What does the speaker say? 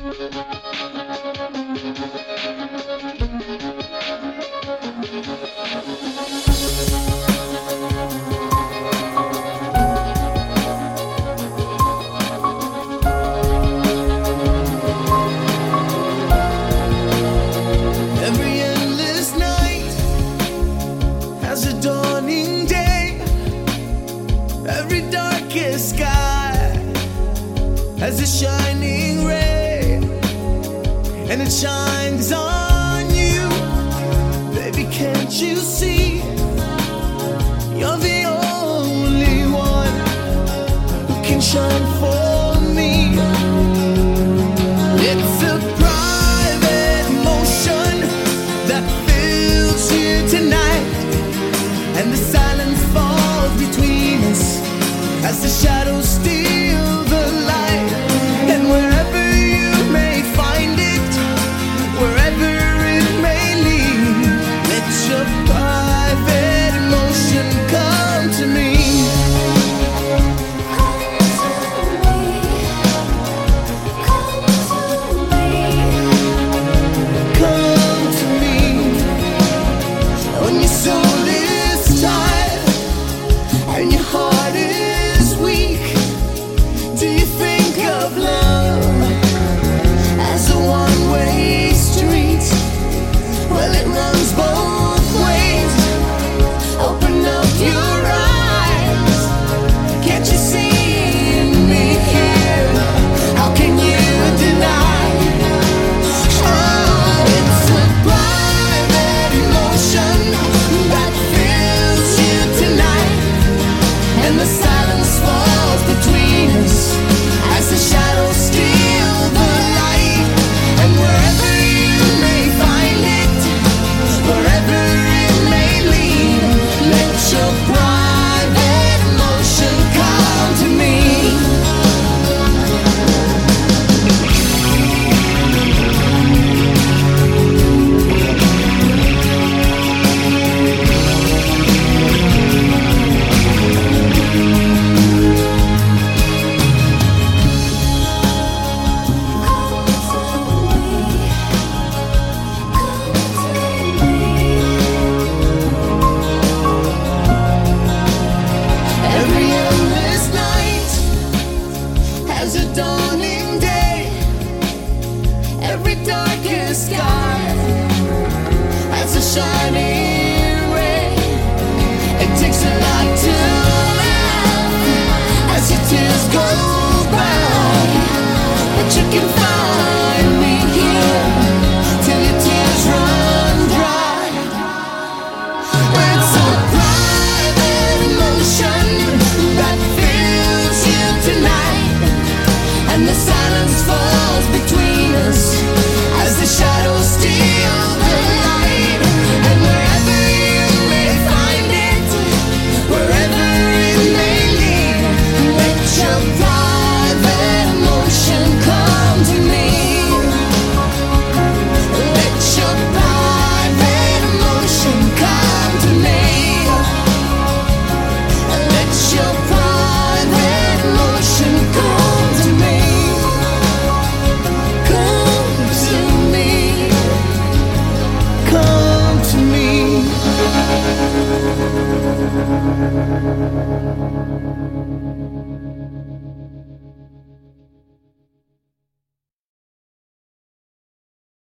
As a shining ray, and it shines on you. Baby, can't you see? You're the only one who can shine for me. It's a private emotion that fills you tonight, and the silence falls between us as the shadows steal the light. And wherever you may find it, wherever it may lead, let your private emotion come to me. Come to me. When your soul is tired and your heart is weak, do you think of love as a one-way street? Well, it runs both ways. Open up your eyes. Can't you see me here? How can you deny? Oh, it's a private emotion that fills you tonight, and the silence falls between us as the shadows steal the light. And wherever you may find it, wherever it may lead, let your private emotion come to me. Every endless night has a dawning day. Every darkest sky has a shining ray. It takes a lot to laugh as your tears go by, but you can find me here till your tears run dry. It's a private emotion that fills you tonight, and the silence falls between us as the shadows steal the